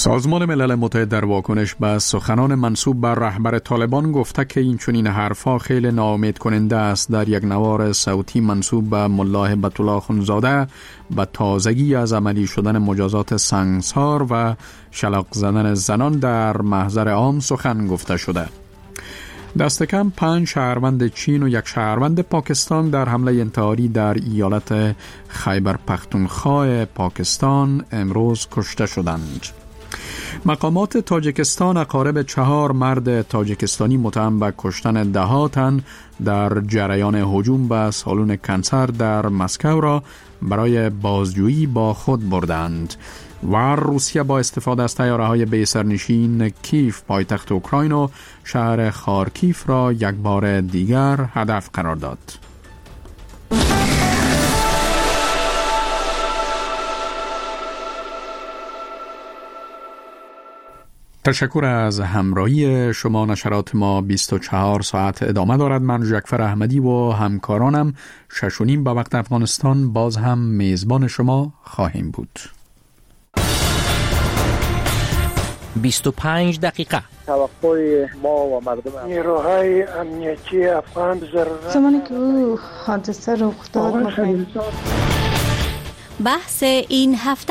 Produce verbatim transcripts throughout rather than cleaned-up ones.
سازمان ملل متحد در واکنش به سخنان منسوب بر رهبر طالبان گفته که این چنین حرفا خیلی ناامید کننده است. در یک نوار صوتی منسوب به ملا هبت الله اخوندزاده به تازگی از عملی شدن مجازات سنگسار و شلاق زدن زنان در محضر عام سخن گفته شده. دست کم پنج شهروند چین و یک شهروند پاکستان در حمله انتحاری در ایالت خیبر پختونخوا پاکستان امروز کشته شدند. مقامات تاجیکستان اقارب چهار مرد تاجیکستانی متهم به کشتن ده تن در جریان هجوم به سالن کنسر در مسکو را برای بازجویی با خود بردند. و روسیه با استفاده از طیاره‌های بی سرنشین کیف پایتخت اوکراین و شهر خارکیف را یک بار دیگر هدف قرار داد. تشکر از همراهی شما. نشرات ما بیست و چهار ساعت ادامه دارد. من جعفر احمدی و همکارانم شش و نیم به وقت افغانستان باز هم میزبان شما خواهیم بود. بیست و پنج دقیقه توقع ما و مردم نیروهای امنیتی افغان ضرورت زمانی که او حادثه رخ داد. بحث این هفته.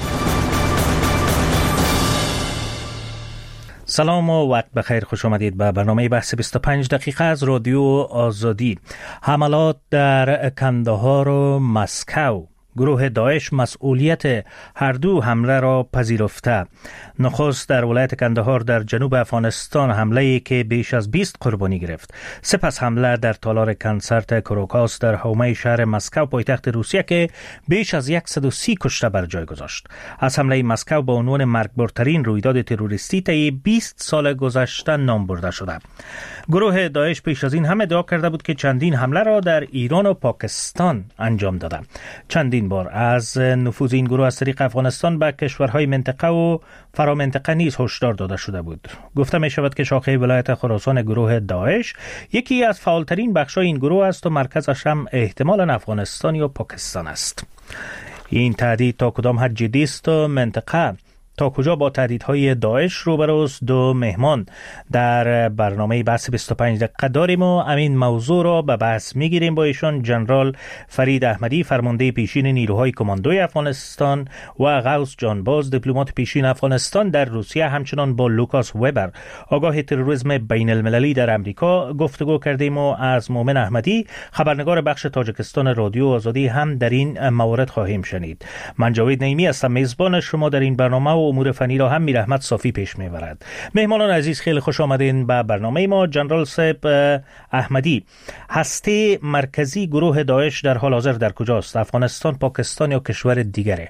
سلام و وقت بخیر، خوش آمدید به برنامه بحث بیست و پنج دقیقه از رادیو آزادی. حملات در کندهار و مسکو. گروه داعش مسئولیت هر دو حمله را پذیرفته. نخست در ولایت کندهار در جنوب افغانستان حمله‌ای که بیش از بیست قربانی گرفت. سپس حمله در تالار کنسرت کروکاس در حومه شهر مسکو پایتخت روسیه که بیش از صد و سی کشته بر جای گذاشت. از حمله مسکو با عنوان مرگبارترین رویداد تروریستی طی بیست سال گذشته نام برده شده. گروه داعش پیش از این هم ادعا کرده بود که چندین حمله را در ایران و پاکستان انجام داده. چندین بار از نفوذ این گروه از طریق افغانستان به کشورهای منطقه و فرامنطقه نیز هشدار داده شده بود. گفته می شود که شاخه ولایت خراسان گروه داعش یکی از فعالترین بخش‌های این گروه است و مرکزش هم احتمالاً افغانستان یا پاکستان است. این تهدید تا کدام حد جدی است و منطقه تا کجا با تهدیدهای داعش روبروست؟ دو مهمان در برنامه بحث بیست و پنج دقیقه داریم و همین موضوع را به بحث میگیریم با ایشان. جنرال فرید احمدی، فرمانده پیشین نیروهای کماندوی افغانستان، و غوث جانباز، دیپلمات پیشین افغانستان در روسیه، همچنان با لوکاس وبر، آگاه تروریسم بین المللی در امریکا گفتگو کردیم و از مومن احمدی، خبرنگار بخش تاجیکستان رادیو آزادی، هم در این موارد خواهیم شنید. من جاوید نعیمی هستم، میزبان شما در این برنامه و امور فنی را هم میر احمد صافی پیش میبرد. مهمانان عزیز خیلی خوش آمدین به برنامه ما. جنرال صاحب احمدی، هسته مرکزی گروه داعش در حال حاضر در کجاست؟ افغانستان، پاکستان یا کشور دیگره؟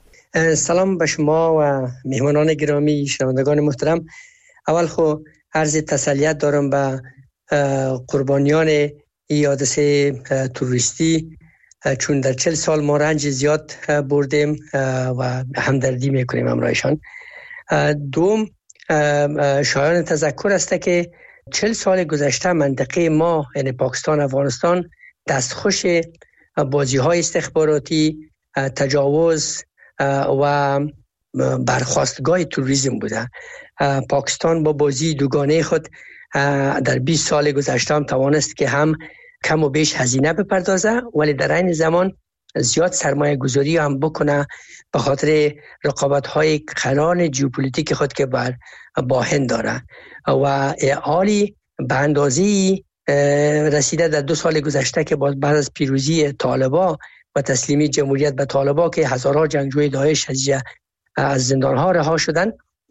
سلام به شما و مهمانان گرامی، شنوندگان محترم. اول خو عرض تسلیت دارم به قربانیان این حادثه تروریستی، چون در چل سال ما رنج زیاد بردیم و همدردی میکنیم همراهشان. دوم، شایان تذکر است که چل سال گذشته منطقه ما، یعنی پاکستان، افغانستان، دستخوش بازی های استخباراتی، تجاوز و برخاستگاه تروریسم بوده. پاکستان با بازی دوگانه خود در بیست سال گذشته هم توانست که هم کم و بیش هزینه بپردازه، ولی در این زمان زیاد سرمایه گذاری هم بکنه به خاطر رقابت های قرار جیوپولیتیک خود که بر با هند داره و حالی به اندازه‌ای رسیده در دو سال گذشته که بعد از پیروزی طالبان و تسلیمی جمهوریت به طالبان که هزارها جنگجوی داعش از زندانها رها شدن،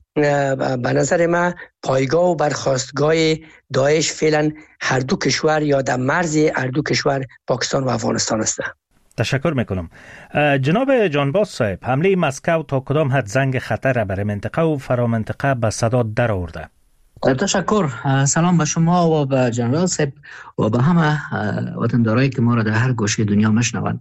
به نظر من پایگاه و برخاستگاه داعش فعلا هر دو کشور یا در مرز هر دو کشور پاکستان و افغانستان است. تشکر میکنم. جناب جانباز صاحب، حمله مسکو تا کدام حد زنگ خطر برای منطقه و فرامنطقه به صدا در آورده؟ تشکر. سلام به شما و به جنرال صاحب و به همه وطندارایی که ما را در هر گوشه دنیا میشنوند.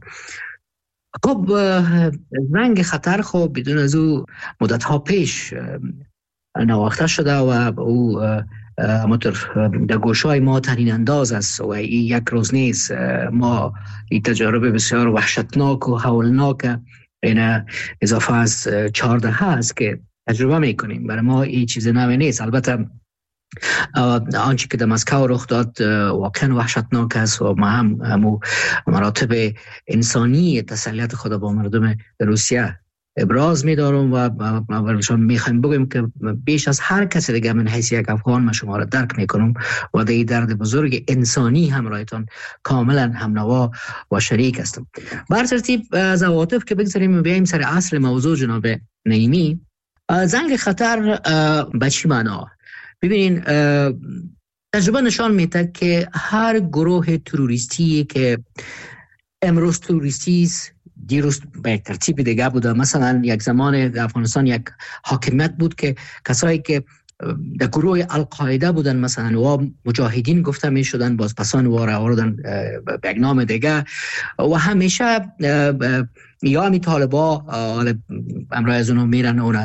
خب زنگ خطر خب بدون از او مدت ها پیش نواخته شده و او مطور در گوشهای ما تنین انداز است و این یک روز نیست. ما این تجربه بسیار وحشتناک و هولناک این اضافه از چهارده هست که تجربه میکنیم. برای ما این چیز نوی نیست. البته آنچه که در مسکو رخ داد واقعا وحشتناک است و ما هم همو مراتب انسانی تسلیت خود با مردم روسیه ابراز می‌دارم و برایشان می‌خوایم بگیم که بیش از هر کسی دیگه من حیث یک افغان من شما را درک می‌کنم و در این درد بزرگ انسانی همراهتان کاملا همنوا و شریک هستم. بر ترتیب از عواطف که بگذاریم بیایم سر اصل موضوع جناب نعیمی. زنگ خطر به چی معنا؟ ببینین تجربه نشان میده که هر گروه تروریستی که امروز تروریستی است دیروز به یک ترتیب دیگه بوده. مثلا یک زمان در افغانستان یک حاکمیت بود که کسایی که در گروه القاعده بودن مثلا و مجاهدین گفته می شدن، باز پسان و را آوردن به یک نام دیگه و همیشه یا می طالبا امرای از اونو میرن اون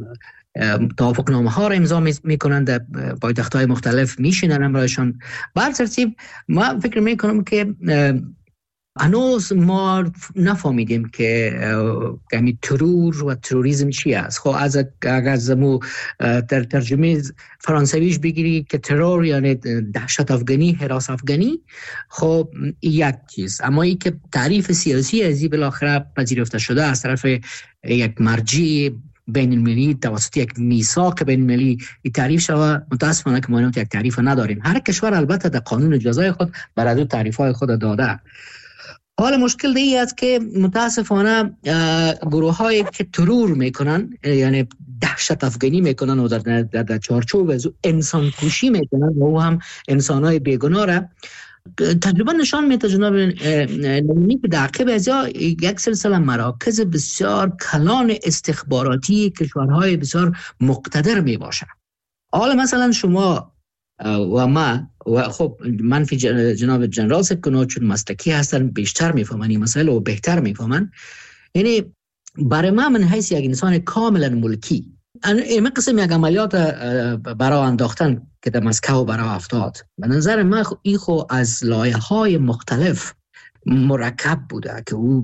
توافق نامه ها را امضا میکنن، در پایتخت های مختلف میشینن امرایشان. بر ترتیب ما فکر میکنم که هنوز ما نفهمیدیم که کمی ترور و تروریسم چی است. خب از اگر زمو در ترجمه فرانسویش بگیری که ترور یعنی دهشت افغانی، هراس افغانی، خب یک چیز. اما ای که تعریف سیاسی ازی بالاخره پذیرفته شده از طرف یک مرجع بین المللی توسط یک میثاق بین المللی این تعریف شده، متاسفانه که ما یک تعریف نداریم. هر کشور البته در قانون جزای خود برای دو تعریف‌های خود داده. حال مشکل دیگه است که متاسفانه گروه هایی که ترور میکنن یعنی دهشت افغانی میکنن و در, در, در چارچوب انسان کشی میکنن و او هم انسان های بیگناه را تجربه نشان میده جناب نعیمی که در عقب از یک سلسله مراکز بسیار کلان استخباراتی کشورهای بسیار مقتدر میباشن. حالا مثلا شما و ما و خب من فی جناب جنرال صاحب کنو چون مسلکی هستن بیشتر میفهمن این مسئله و بهتر میفهمن. یعنی برای ما من حیث یک انسان کاملا ملکی این قسم یک عملیات برای انداختن که در مسکو برای افتاد به نظر من این خو از لایه های مختلف مرکب بوده که او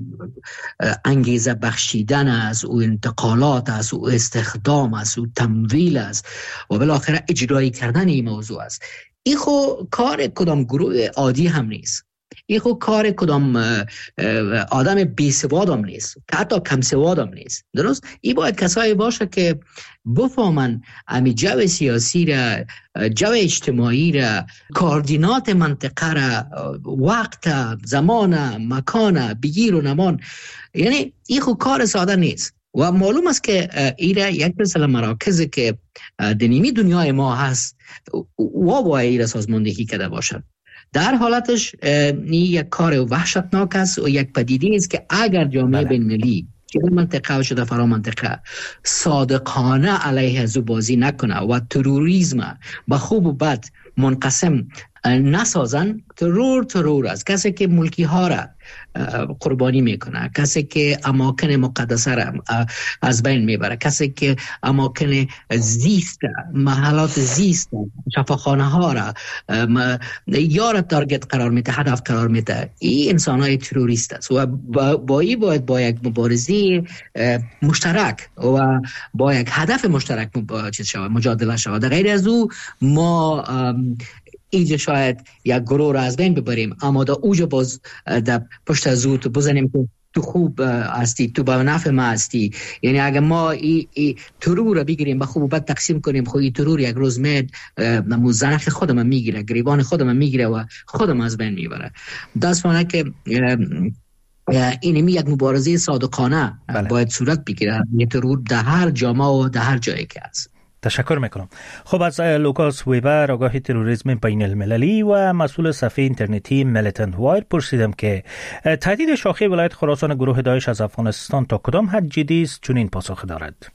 انگیزه بخشیدن است، او انتقالات است، او استخدام است، او تمویل است و بالاخره اجرایی کردن این موضوع است. این خو کار کدام گروه عادی هم نیست. این خو کار کدام آدم بی سواد هم نیست، حتی کم سواد هم نیست. درست؟ این باید کسایی باشه که بفهمن امی جو سیاسی را، جو اجتماعی را، کوردینات منطقه را، وقت، زمان، مکان، بگیر و نمان. یعنی این خو کار ساده نیست و معلوم است که ایره یک سلسله مراکز که دنیمی دنیای ما هست و باید ایره سازماندهی کرده باشد. در حالتش این یک کار وحشتناک است و یک پدیده است که اگر جامعه بین المللی چه در منطقه و چه در فرا منطقه صادقانه علیه از او بازی نکنه و تروریسم به خوب و بد منقسم نسازن، ترور ترور است. کسی که ملکی ها را قربانی میکنه، کسی که اماکن مقدسه را از بین میبره، کسی که اماکن زیست، محلات زیست، شفاخانه ها را یا را تارگت قرار میده، هدف قرار میده، این انسان های تروریست است و با این باید با یک مبارزه مشترک و با یک هدف مشترک مجادله شود. در غیر از او ما اینجا شاید یک گروه را از بین ببریم، اما در اوجا باز در پشت از او تو بزنیم که تو خوب هستی، تو با نفع ما هستی. یعنی اگر ما ای, ای ترور را بگیریم به خوب و بد تقسیم کنیم، خب این ترور یک روز مید زنخ خودم میگیره، گریبان خودم میگیره و خودم از بین میبره. دست مانه که اینمی یک مبارزه صادقانه بله. باید صورت بگیره. یه ترور در هر جامعه و در هر جایی که هست. تشکر میکنم. خب از لوکاس ویبر آگاه تروریسم بین المللی و مسئول صفحه اینترنتی میلیتنت وایر پرسیدم که تهدید شاخه ولایت خراسان گروه داعش از افغانستان تا کدام حد جدی است؟ چون این پاسخ دارد.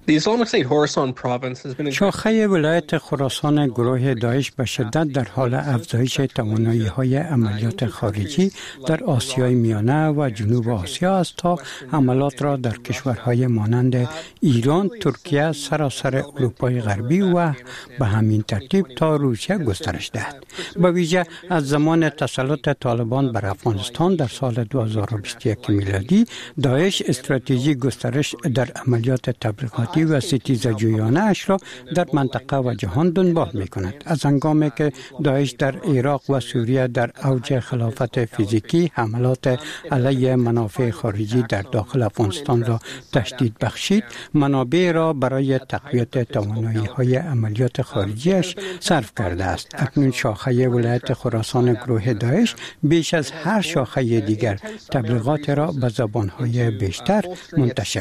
شاخه ولایت خراسان گروه داعش به شدت در حال افزایش توانایی‌های عملیات خارجی در آسیای میانه و جنوب آسیا است تا حملات را در کشورهای مانند ایران، ترکیه، سراسر اروپای غربی و به همین ترتیب تا روسیه گسترش دهد. به ویژه از زمان تسلط طالبان بر افغانستان در سال دو هزار و بیست و یک میلادی، داعش استراتژی گسترش در عملیات تبلیغاتی سرپرستی و ستیزجویانه اش را در منطقه و جهان دنبال می کند. از هنگامی که داعش در عراق و سوریه در اوج خلافت فیزیکی حملات علیه منافع خارجی در داخل افغانستان را تشدید بخشید، منابع را برای تقویت توانایی‌های عملیات خارجیش صرف کرده است. اکنون شاخه ولایت خراسان گروه داعش بیش از هر شاخه دیگر تبلیغات را به زبان‌های بیشتر منتشر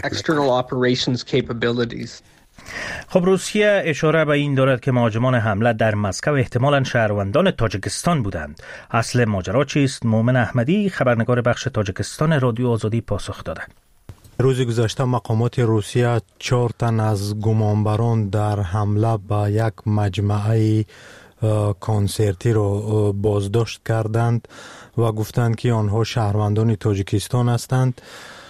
می‌کند. خب روسیه اشاره به این دارد که مهاجمان حمله در مسکو احتمالاً شهروندان تاجیکستان بودند. اصل ماجرا چیست؟ مومن احمدی خبرنگار بخش تاجیکستان رادیو آزادی پاسخ داده. روز گذشته مقامات روسیه چهار تن از گمانبران در حمله به یک مجمعه کنسرتی را بازداشت کردند و گفتند که آنها شهروندان تاجیکستان هستند.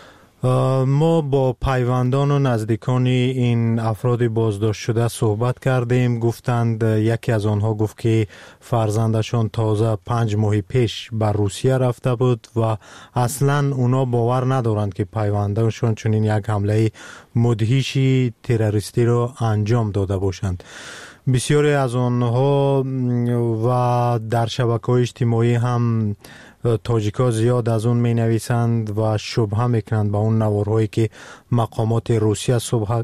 ما با پیوندان و نزدیکان این افراد بازداشت شده صحبت کردیم. گفتند یکی از آنها گفت که فرزندشان تازه پنج ماه پیش بر روسیه رفته بود و اصلا اونا باور ندارند که پیوندانشان چنین یک حمله مدهشی تروریستی را انجام داده باشند. بسیاری از آنها و در شبکه‌های اجتماعی هم تاجیکا زیاد از اون می نویسند و شبهه میکنند به اون نوارهایی که مقامات روسیه صبح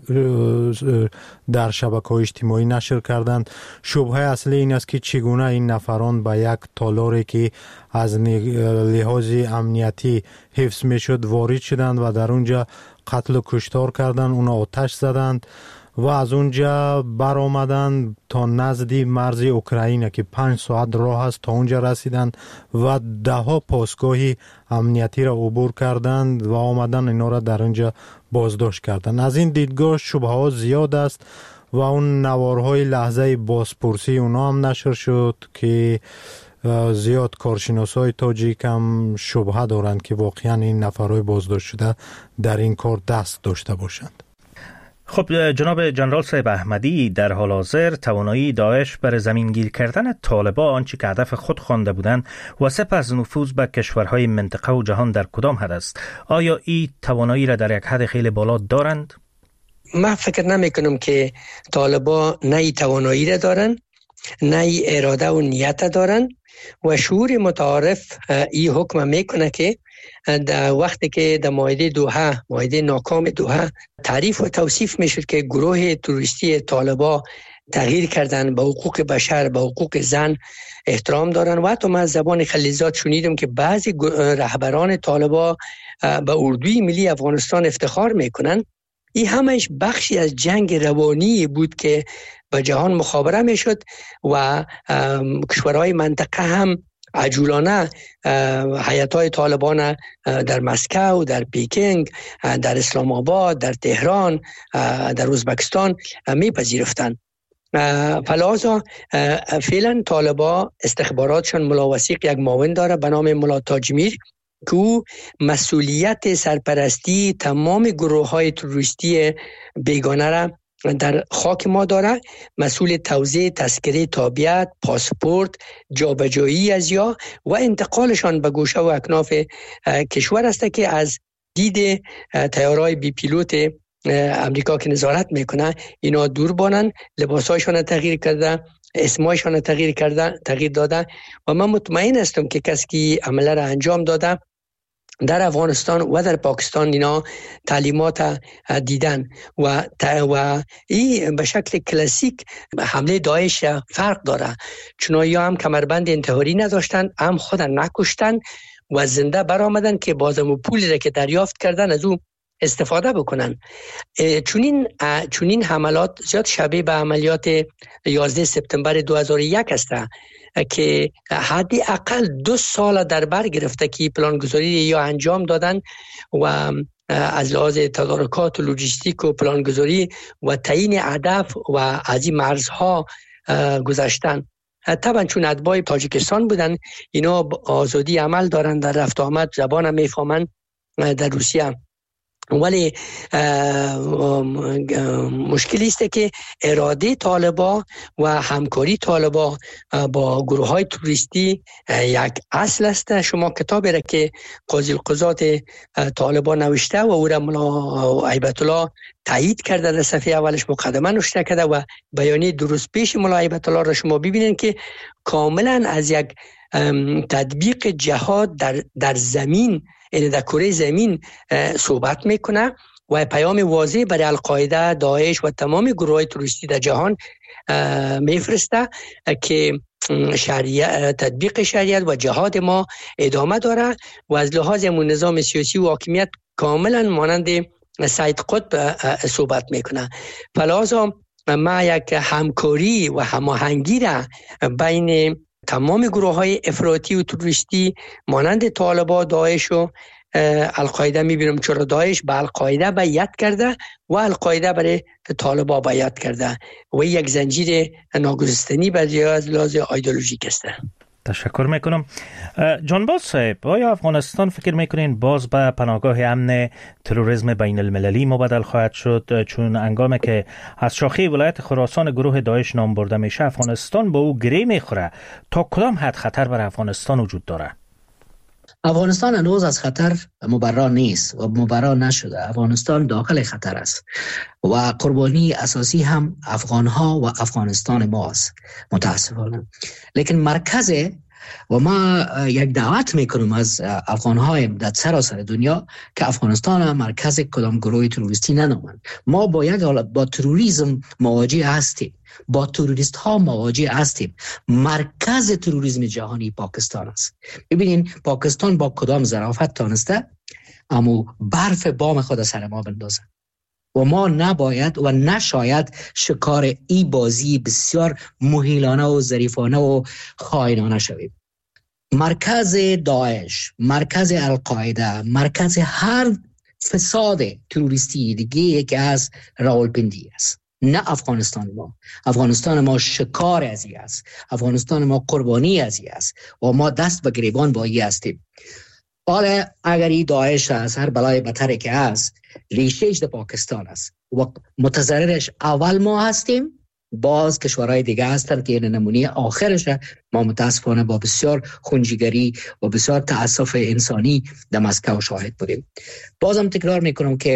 در شبکه‌های اجتماعی نشر کردند. شبهه اصلی این است که چگونه این نفران به یک تالاری که از لحاظ امنیتی حفظ میشد وارد شدند و در اونجا قتل و کشتار کردند، اونا آتش زدند و از اونجا بر آمدن تا نزدی مرز اوکراین که پنج ساعت راه است تا اونجا رسیدن و ده ها پاسگاهی امنیتی را عبور کردند و آمدن اینا را در اونجا بازداشت کردند. از این دیدگاه شبهه ها زیاد است و اون نوارهای لحظه بازپرسی اونا هم نشر شد که زیاد کارشناسای تاجیک هم شبهه دارند که واقعا این نفرهای بازداشت شده در این کار دست داشته باشند. خب جناب جنرال صاحب احمدی، در حال حاضر توانایی داعش برای زمینگیر کردن طالبان آنچه که هدف خود خوانده بودند و سپس نفوذ به کشورهای منطقه و جهان در کدام حد است؟ آیا این توانایی را در یک حد خیلی بالا دارند؟ من فکر نمی کنم که طالبان نه ای توانایی را دارند، نه ای اراده و نیت دارند و شعور متعارف این حکم میکنه که در وقتی که در معاهده دوحه، معاهده ناکام دوحه تعریف و توصیف میشد که گروه تروریستی طالبان تغییر کردن، به حقوق بشر، به حقوق زن احترام دارن و حتی من از زبان خلیلزاد شنیدم که بعضی رهبران طالبان به اردوی ملی افغانستان افتخار میکنن. این همش بخشی از جنگ روانی بود که به جهان مخابره میشد و کشورهای منطقه هم عجولانه هیئت‌های طالبان در مسکو، در پیکینگ، در اسلام آباد، در تهران، در ازبکستان میپذیرفتند. فلازا فعلا طالبان استخباراتشان ملاوثیق یک معاون داره به نام ملا تاجمیر که او مسئولیت سرپرستی تمام گروه های تروریستی بیگانه را در خاک ما داره، مسئول توزیع تذکره تابعیت، پاسپورت، جابجایی از یا و انتقالشان به گوشه و اکناف کشور است که از دید طیاره‌های بی پیلوت امریکا که نظارت میکنه اینا دور بانن، لباسایشان تغییر کرده، اسمایشان تغییر کرده، تغییر داده و من مطمئن هستم که کسی که عمله را انجام داده در افغانستان و در پاکستان اینا تعلیمات دیدن و و این به شکل کلاسیک حمله داعش فرق داره، چون یا هم کمربند انتحاری نداشتن، هم خود نکشتن و زنده برآمدن که بازم پولی را که دریافت کردن از اون استفاده بکنن. چون این چون این حملات زیاد شبیه به عملیات یازده سپتامبر دو هزار و یک است که حدی اقل دو سال در بر گرفته که پلانگذاری یا انجام دادن و از لحاظ تدارکات و لوجستیک و پلانگذاری و تعیین هدف و از این مرزها گذشتن. طبعا چون اتباع تاجیکستان بودن اینا آزادی عمل دارن، در رفت آمد زبان هم میفهمن در روسیه ولی مشکلی است که اراده طالبا و همکاری طالبا با گروه های توریستی یک اصل است. شما کتابی را که قاضی القضات طالبا نوشته و او را ملا هیبت الله تایید کرده در صفحه اولش مقدمه نوشته کرده و بیانیه درست پیش ملا هیبت الله را شما ببینید که کاملا از یک تطبیق جهاد در در زمین، یعنی در کره زمین صحبت میکنه و پیام واضح برای القاعده، داعش و تمام گروه های تروریستی در جهان میفرسته که شریعت، تطبیق شریعت و جهاد ما ادامه داره و از لحاظ همون نظام سیاسی و حاکمیت کاملا مانند سید قطب صحبت میکنه. فلازم ما یک همکاری و هماهنگی را بین تمام گروه های افراطی و تروریستی مانند طالبان، داعش و القاعده میبینم، چرا داعش به القاعده بیعت کرده و القاعده برای طالبان بیعت کرده و یک زنجیر ناگسستنی برای از لحاظ ایدئولوژیک است. تشکر میکنم. جانباز صاحب، آیا افغانستان فکر میکنین باز به پناهگاه امن تروریسم بین المللی مبدل خواهد شد؟ چون انگامی که از شاخه ولایت خراسان گروه داعش نام برده میشه، افغانستان با او گره میخوره. تا کدام حد خطر بر افغانستان وجود داره؟ افغانستان هنوز از خطر مبرا نیست و مبرا نشده. افغانستان داخل خطر است و قربانی اساسی هم افغانها و افغانستان ماست متاسفانه. لیکن مرکز و ما یک دعوت میکنم از افغانهای در سراسر دنیا که افغانستان مرکز کدام گروه تروریستی ننامند. ما با یک با تروریسم مواجه هستیم، با تروریست ها مواجه هستیم. مرکز تروریسم جهانی پاکستان است. ببینین پاکستان با کدام ظرافت تانسته اما برف بام خود سر ما بندازه و ما نباید و نشاید شکار ای بازی بسیار مهیلانه و ظریفانه و خائنانه شویم. مرکز داعش، مرکز القاعده، مرکز هر فساد تروریستی دیگه که از راولپندی است، نه افغانستان ما. افغانستان ما شکار ازی است، افغانستان ما قربانی ازی است و ما دست به گریبان با ای هستیم. حالا اگر ای داعش از هر بلای بتره که است، ریشهش در پاکستان است و متضررش اول ما هستیم، باز کشورهای دیگه هستن که این نمونه آخرش ما متاسفانه با بسیار خونجیگری و بسیار تأسف انسانی در مسکو شاهد بودیم. بازم تکرار میکنم که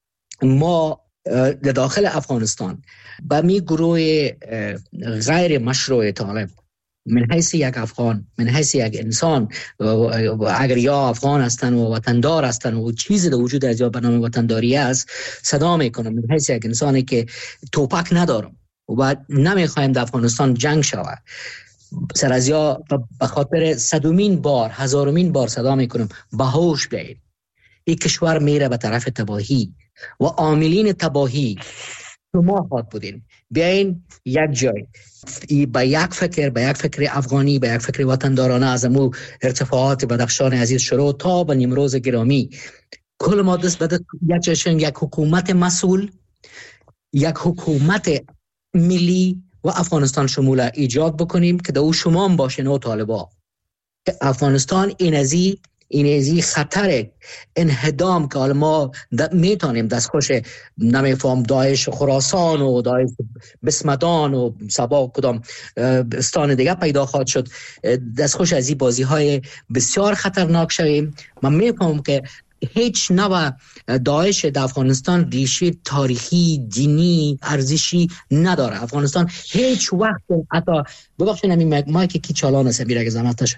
ما در داخل افغانستان با می گروه غیر مشروع طالب من حیث یک افغان، من حیث یک انسان، اگر یا افغان هستن و وطندار هستن و چیزی در وجود از یا به نام وطنداری است، صدا میکنم من حیث یک انسانی که توپک ندارم و نمیخوایم در افغانستان جنگ شود، سر از یا به خاطر صدومین بار، هزارمین بار صدا میکنم به هوش بیایید. این کشور میره به طرف تباهی و عاملین تباهی شما خواهد بودین. بیاین یک جای با یک فکر، با یک فکر افغانی، با یک فکر وطندارانه از امو ارتفاعات بدخشان عزیز شروع تا به نیمروز گرامی، کل ما دست بده یک یک حکومت مسئول، یک حکومت ملی و افغانستان شمول ایجاد بکنیم که دو شما هم باشین و طالبا. افغانستان این ازی این ازی خطر انهدام که ما میتونیم دستخوش نمیفهم داعش خراسان و داعش بسمدان و سبا کدام استان دیگه پیدا خواهد شد، دستخوش از این بازی های بسیار خطرناک شویم. من میفهم که هیچ نوع داعش در افغانستان ریشه تاریخی، دینی، ارزشی نداره. افغانستان هیچ وقت حتی ببخشید همین مایک کی چالان است میره که زحمتش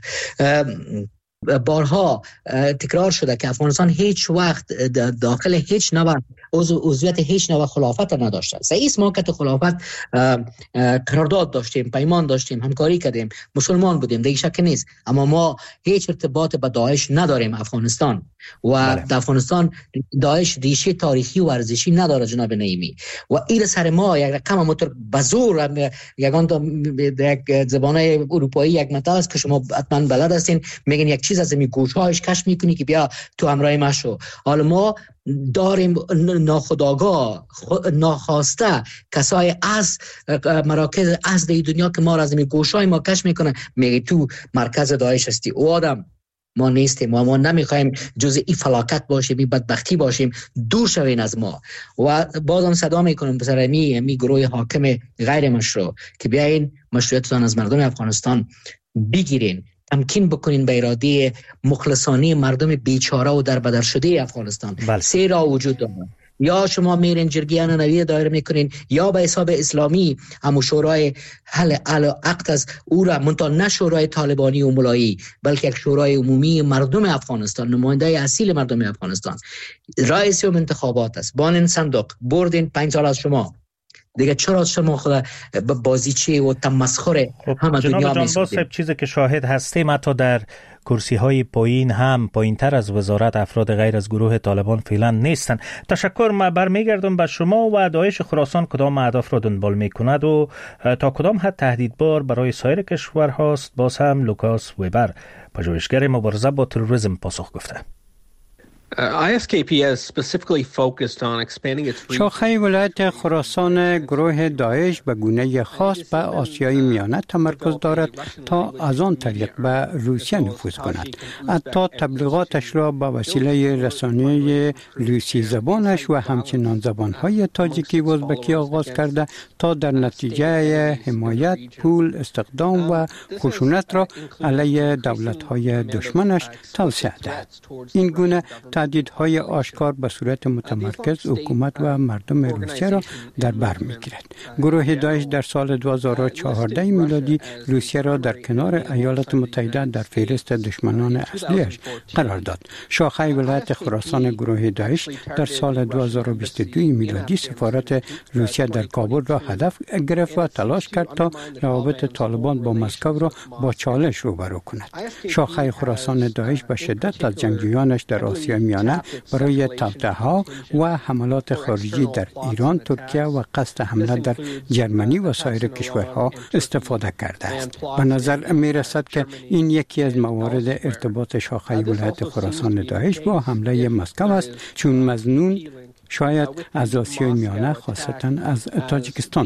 بارها تکرار شده که افغانستان هیچ وقت داخل هیچ نوع عضویت هیچ نوع خلافت نداشته. رئیس ما که خلافت قرارداد داشتیم، پیمان داشتیم، همکاری کردیم، مسلمان بودیم، دیگه شک نیست، اما ما هیچ ارتباط با داعش نداریم افغانستان و بله. در افغانستان داعش ریشه تاریخی و ارزشی نداره جناب نعیمی و این سر ما یک رقم موتور بزرگ یگان تا یک زبانه اروپایی یک متل است که شما حتما بلد هستین، میگن یک چیز از می گوشهایش کشف میکنی که بیا تو همراه ما شو. حالا ما داریم ناخودآگاه ناخواسته کسای از مراکز از دنیا که ما را از می گوشهای ما کشف میکنه، میگه تو مرکز داعش هستی. او آدم ما نیستیم و ما نمیخوایم جز این فلاکت باشیم، این بدبختی باشیم. دور شوین از ما. و بازم صدا میکنم بسر می می گروه حاکم غیر مشروع که بیاین مشروعیتتان از مردم افغانستان بگیرین، تمکین بکنین به اراده مخلصانه مردم بیچاره و در بدر شده افغانستان. بله. سه راه وجود داره، یا شما میرین جرگیان نوی دایر میکنین، یا به حساب اسلامی همو شورای حل عقد از او را منتها نه شورای طالبانی و ملایی بلکه یک شورای عمومی مردم افغانستان، نماینده اصیل مردم افغانستان. رئیس و انتخابات است، بانین صندوق بردین پنج سال از شما دیگه، چرا شما خود بازیچه و تمسخر همه دنیا میسازید؟ چیزی که شاهد هستیم حتی در کرسی های پایین هم پایین تر از وزارت افراد غیر از گروه طالبان فعلا نیستن. تشکر. ما برمیگردم به شما. و داعش خراسان کدام اهداف را دنبال میکند و تا کدام حد تهدیدبار برای سایر کشورهاست؟ باز هم لوکاس ویبر، پژوهشگر مبارزه با تروریسم، پاسخ گفته. شاخه ولایت خراسان گروه داعش به گونه خاص به آسیای میانه تمرکز دارد تا از آن طریق به روسیه نفوذ کند. حتی تبلیغاتش را به وسیله رسانه روسی زبانش و همچنان زبانهای تاجیکی و ازبکی آغاز کرده تا در نتیجه حمایت، پول، استخدام و خشونت را علیه دولت‌های دشمنش توسعه دهد. این گونه تهدیدهای آشکار به صورت متمرکز حکومت و مردم روسیه را در بر می‌گیرد. گروه داعش در سال دو هزار و چهارده میلادی روسیه را در کنار ایالات متحده در فهرست دشمنان اصلیش قرار داد. شاخه ولایت خراسان گروه داعش در سال دو هزار و بیست و دو میلادی سفارت روسیه در کابل را هدف گرفت و تلاش کرد تا روابط طالبان با مسکو را با چالش روبرو کند. شاخه خراسان داعش به شدت از جنگجویانش در آسیای میانه برای توطئه‌ها و حملات خارجی در ایران، ترکیه و قصد حمله در جرمنی و سایر کشورها استفاده کرده است. به نظر می رسد که این یکی از موارد ارتباط شاخه ولایت خراسان داعش با حمله مسکو است، چون مظنون شاید از آسیای میانه خاصتا از تاجیکستان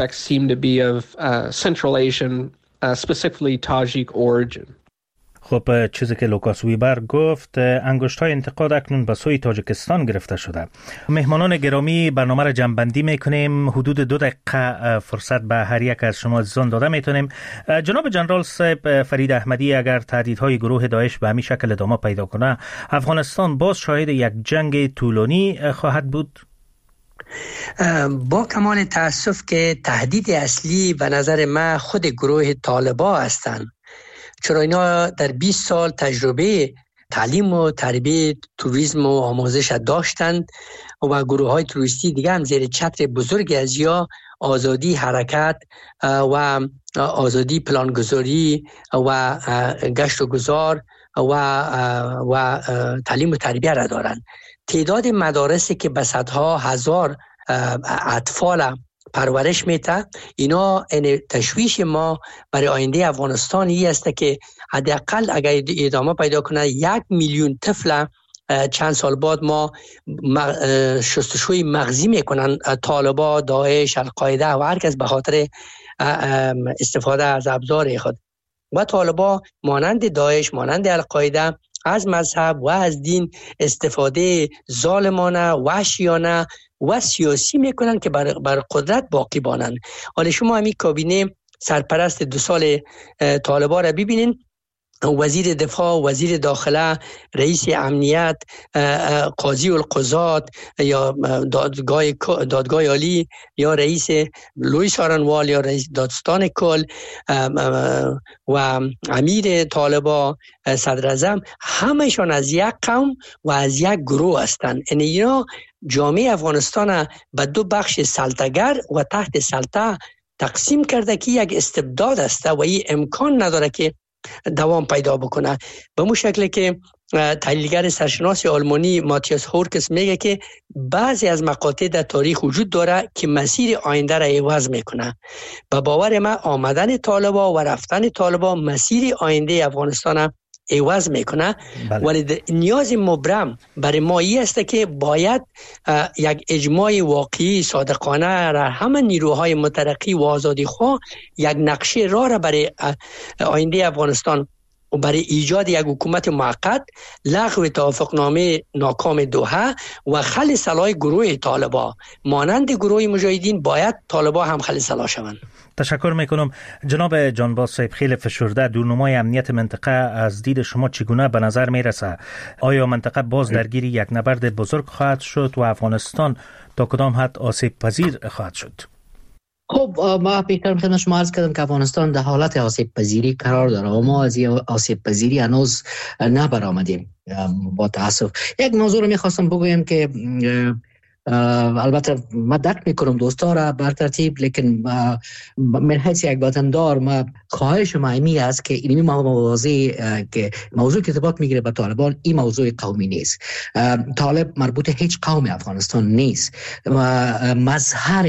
بوده. خب چیزی که لوکاس ویبر گفت، انگشت‌های انتقاد اکنون به سوی تاجیکستان گرفته شده. مهمانان گرامی، برنامه را جمع‌بندی میکنیم. حدود دو دقیقه فرصت به هر یک از شما عزیزان داده میتونیم. جناب جنرال صاحب فرید احمدی، اگر تهدیدهای گروه داعش به همین شکل ادامه پیدا کنه، افغانستان باز شاهد یک جنگ طولانی خواهد بود؟ با کمال تأسف که تهدید اصلی به نظر من خود گروه طالبان هستند، چرا اینا در بیست سال تجربه تعلیم و تربیت توریسم و آموزش داشتند و گروه های توریستی دیگه هم زیر چتر بزرگ از یا آزادی حرکت و آزادی پلانگذاری و گشت و گذار و و تعلیم و تربیت را دارند. تعداد مدارسی که به صدها هزار اطفال پرورش میده، اینا این تشویش ما برای آینده افغانستان ای است که حداقل اگر ادامه پیدا کنه یک میلیون طفل چند سال بعد ما شستشوی مغزی میکنن طالبان، داعش، القاعده و هر کس به خاطر استفاده از ابزار خود. و طالبان مانند داعش، مانند القاعده از مذهب و از دین استفاده ظالمانه، وحشیانه و سیاسی میکنن که بر, بر قدرت باقی بانن. حالا شما همین کابینه سرپرست دو سال طالبان را ببینین، وزیر دفاع، وزیر داخله، رئیس امنیت، قاضی القضات یا دادگاه دادگاه عالی یا رئیس لوی سارنوال یا رئیس دادستان کل و امیر طالبان، صدر اعظم، همهشان از یک قوم و از یک گروه هستند. یعنی اینا جامعه افغانستان به دو بخش سلطه‌گر و تحت سلطه تقسیم کرده که یک استبداد است و این امکان نداره که دوام پیدا بکنه. به مو شکل که تحلیلگر سرشناس آلمانی ماتیاس هورکس میگه که بعضی از مقاطع در تاریخ وجود داره که مسیر آینده را عوض میکنه. به باور من آمدن طالبان و رفتن طالبان مسیر آینده افغانستان عوض میکنه. بله. ولی نیاز مبرم برای ما این است که باید یک اجماع واقعی صادقانه را همه نیروهای مترقی و آزادی خواه یک نقشه راه را برای آینده افغانستان برای ایجاد یک حکومت موقت، لغو توافقنامه ناکام دوحه و خل سلاح گروه طالبان مانند گروه مجاهدین باید طالبان هم خل سلاح شوند. تشکر میکنم. جناب جانباز صاحب، خیلی فشرده، دورنمای امنیت منطقه از دید شما چگونه به نظر میرسه؟ آیا منطقه باز درگیر یک نبرد بزرگ خواهد شد و افغانستان تا کدام حد آسیب پذیر خواهد شد؟ خب ما پیکر خدمت شما عرض کردم که افغانستان در حالت آسیب پذیری قرار داره و ما از این آسیب پذیری هنوز نبرآمدیم با تاسف. یک موضوع رو میخواستم بگویم که البته من درک میکنم دوستا را بر ترتیب، لیکن من حیث یک وطندار ما خواهش ما اینی است که اینمی موضوع که موضوع که ارتباط میگیره به طالبان، این موضوع قومی نیست. طالب مربوط هیچ قوم افغانستان نیست، مظهر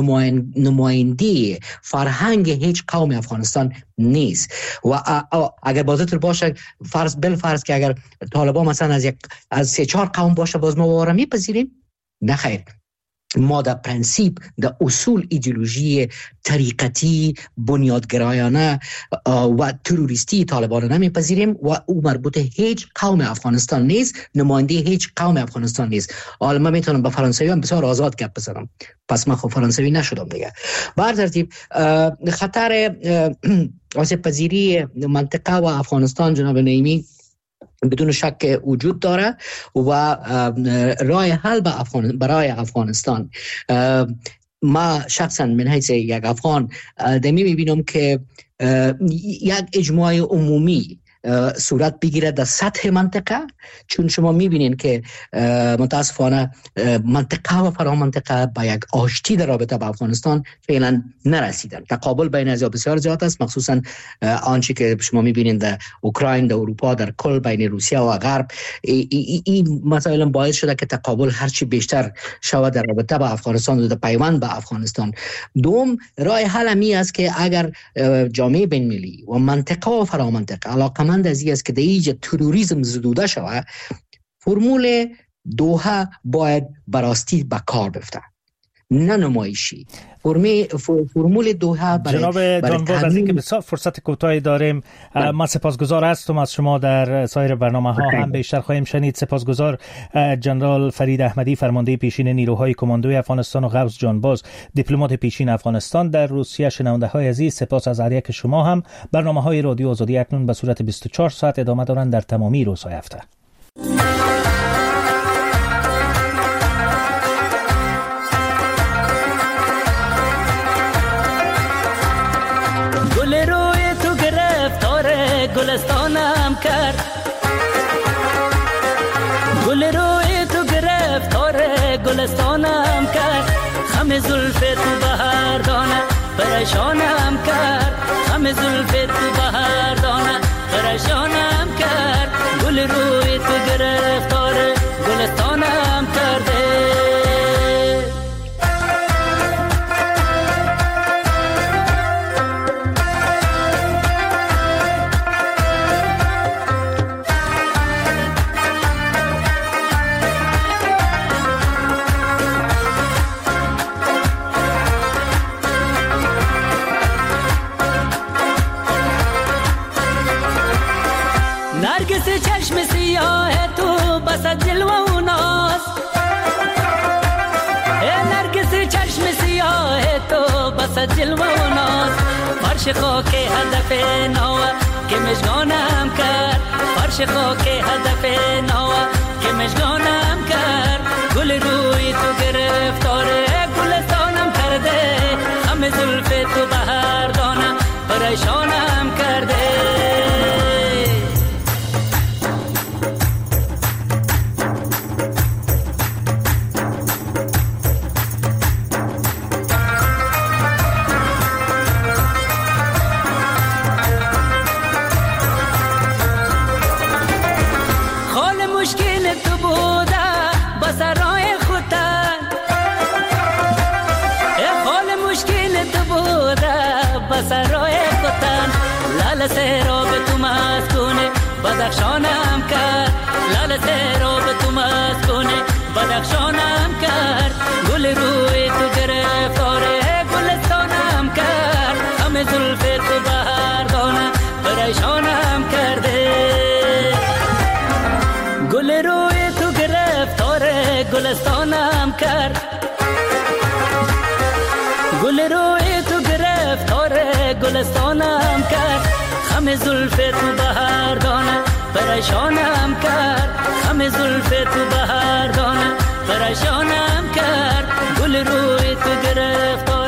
نمایندی فرهنگ هیچ قوم افغانستان نیست. و اگر بازتر باشه فرض بل فرض که اگر طالبان مثلا از یک از سه چهار قوم باشه باز ما واره میپذیریم؟ نه خیر. ما در پرنسیپ در اصول ایدئولوژی طریقتی بنیادگرایانه و تروریستی طالبان نمیپذیریم و او مربوط هیچ قوم افغانستان نیست، نماینده هیچ قوم افغانستان نیست. حالا من میتونم با فرانسوی هم بسیار آزاد گپ بزنم، پس من خب فرانسوی نشدم دیگه. بر ترتیب خطر آسیب پذیری منطقه و افغانستان جناب نعیمی بدون شک وجود داره و راه حل به افغان برای افغانستان، ما شخصا من حیث یک افغان دمی میبینم که یک اجماع عمومی صورت بگیره در سطح منطقه، چون شما میبینین که متاسفانه منطقه و فرا منطقه با یک آشتی در رابطه با افغانستان فعلا نرسیدن. تقابل بین ازیا بسیار زیاد است، مخصوصا آنچه که شما میبینین در اوکراین، در اروپا، در کل بین روسیه و غرب، این مسائل باعث شده که تقابل هرچی بیشتر شود در رابطه با افغانستان و در پیوند با افغانستان. دوم راه حل می است که اگر جامعه بین المللی و منطقه و فرا منطقه علاقه من از این است که در ایجاد تروریسم زدوده شود، فرمول دوحه باید براستی به کار بفته، نه نمایشی. فرمول دوحه برای جناب جانباز، از اینکه بسیار فرصت کوتاهی داریم، من سپاسگزار هستم از شما. در سایر برنامه ها هم بیشتر خواهیم شنید. سپاسگزار جنرال فرید احمدی، فرمانده پیشین نیروهای کماندوی افغانستان، و غوث جانباز، دیپلمات پیشین افغانستان در روسیه. شنونده های عزیز، سپاس از هر یک شما هم. برنامه های رادیو آزادی اکنون به صورت بیست و چهار ساعت ادامه دارند در تمامی روزهای هفته. گلستانم کرد، گل روی تو گرفتار گلستانم کرد، خم زلف تو بهار دانه پریشانم کرد، خم زلف تو بهار دانه پریشانم کرد، گل روی تو گرفتار گلستانم کرده. چشم سیاه تو بس جلوه و ناز، نرگس چشم سیاه تو بس جلوه و ناز، فرش خاک هدف نوه که مشگانم کرد، فرش خاک هدف نوه که مشگانم کرد، گل روی تو گرفتاره گلستانم کرده، خم زلف تو بهار دانه پریشانم کرده. سرای وطن لال سیراب تو مسکونه بدخشانم کرد، لال سیراب تو مسکونه بدخشانم کرد، گل روی تو گرفتاره گلستانم کرد، همه زلف تو بهار دانه پریشانم کرده. روی تو گرفتار گلستانم کرد، خم زلف تو بهار دانه پریشانم کرد، خم زلف تو بهار دانه پریشانم کرد، گل روی تو گرفتار